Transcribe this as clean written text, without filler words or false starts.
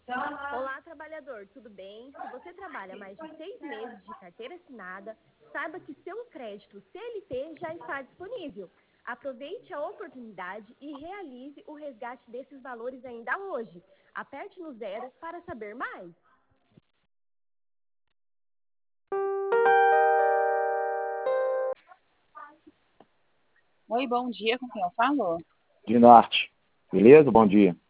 Olá, trabalhador, tudo bem? Se você trabalha mais de 6 meses de carteira assinada, saiba que seu crédito CLT já está disponível. Aproveite a oportunidade e realize o resgate desses valores ainda hoje. Aperte no 0 para saber mais. Oi, bom dia, com quem eu falo? De Norte. Beleza? Bom dia.